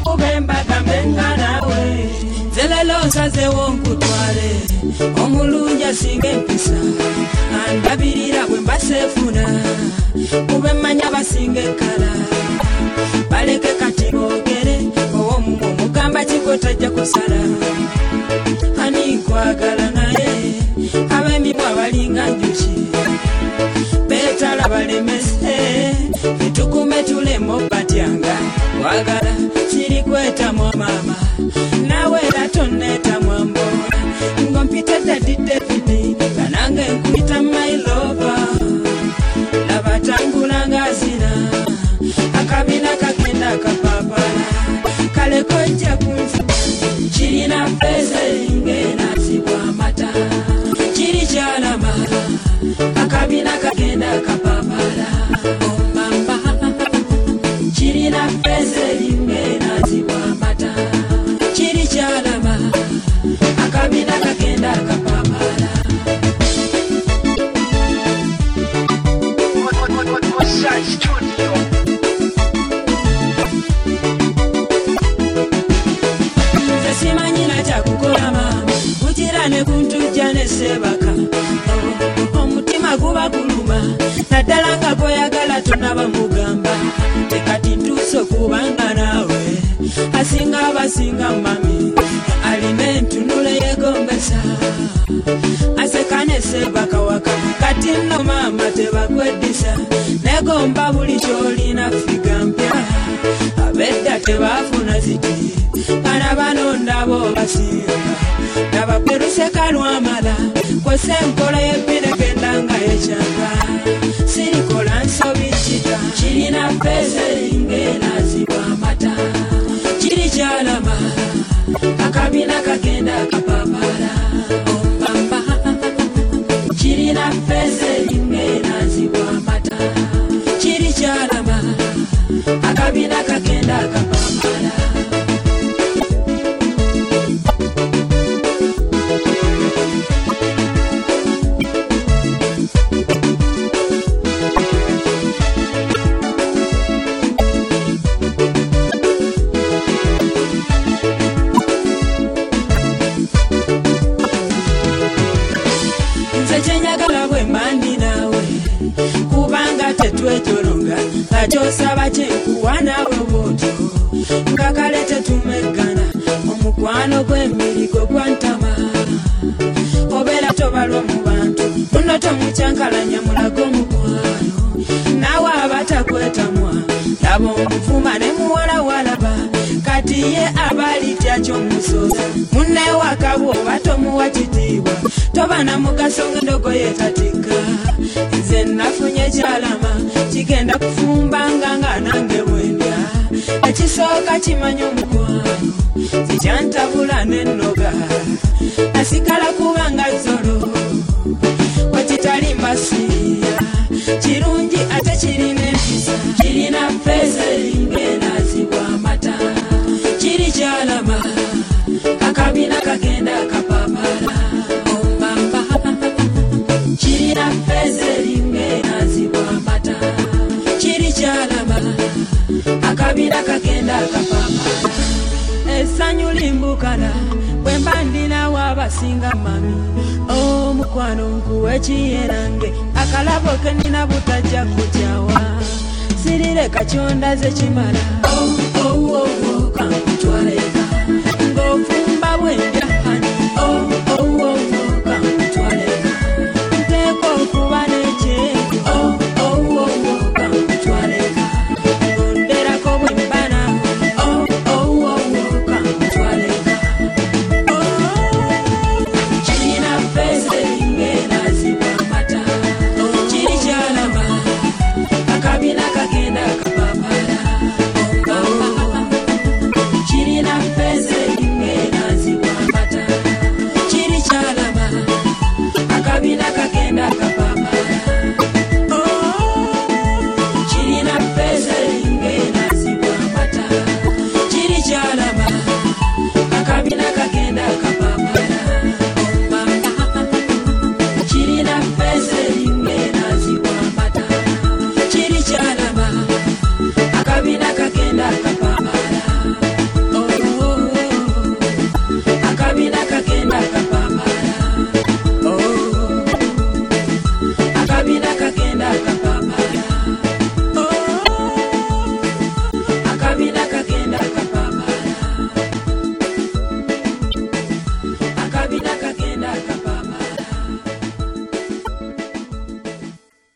ubemba kambenga nawe zelelo saze wonkutwale omulunja singe mpisa andabirira bwe mbasefuna ubemanya basinge kala baleke kati bogere omugamba kikotajja kusala ani nkwagala naye abemibwa balinga njuki betala balemese tukume tulemo batyanga wagala siri kweta mwa mama nawe latoneta mwambo ngompita dadi David kanange nkuita my lover labatangula ngazina akabina kakenda kapapala kale koja kunfuba kirina pese ingena zibwa mata kiri kyalama akabina kakenda kapapala omamba kirina pese ingena zibwa mata kiri kyalama akabina kakenda kapapala Studio. Sesimanyina kyakukola mama kutirane kuntujja ne sebaka omutima guba kuluma naddala nga goyagala tunaba mugamba tekati ntuuse okubanga naawe asinga abasinga mami alina entunula yegombesa aseka ne sebaka waka kati nno mama tebakweddisa negomba buli kyolina figa mpya abedda tebafuna ziti bana bano ndabo basinga nabaperuseka lwamala kwese enkola yebiregendanga yekyanga sirikola nsobikita kirina pese ngenazibwa amata kiri kyalama akabina kagenda kapapala ombamba kirina pese ngenazibwa amata kiri kyalama akabina kagenda kapapala tetwetolonga akyosaba kyenkuwa nawe bwotyo nga kale tetumegana omukwano gw'emirigo gwantama obeera tobalwa mu bantu muno tomukyankalanya mulago omukwano nawe abatakwetamwa laba omuvuma ne muwala walaba kati ye abalitya kyomusoza munnewaka bwoba tomuwa kitiibwa toba na mugaso ng'endogoye tatika nze nafunye kyalama kigenda kufumbanga nga nange bwendya ekisooka kimanya omukwano sikyantabula n'ennoga nasigala kubanga zolo wekitali mbasiya kirungi ate kirina empisa kirina pese ngenazibwa amata kiri kyalama akabina kagenda kapapala ombamba kirina pese ngenazibwa amata kiri kyalama akabina kagenda kapapala essanyu limbukana bwe mba ndinawo abasinga mami omukwano nkuwe kiyerange akalabo ke nina butajja kutyawa sirireka kyondaze kimala kankutwaleka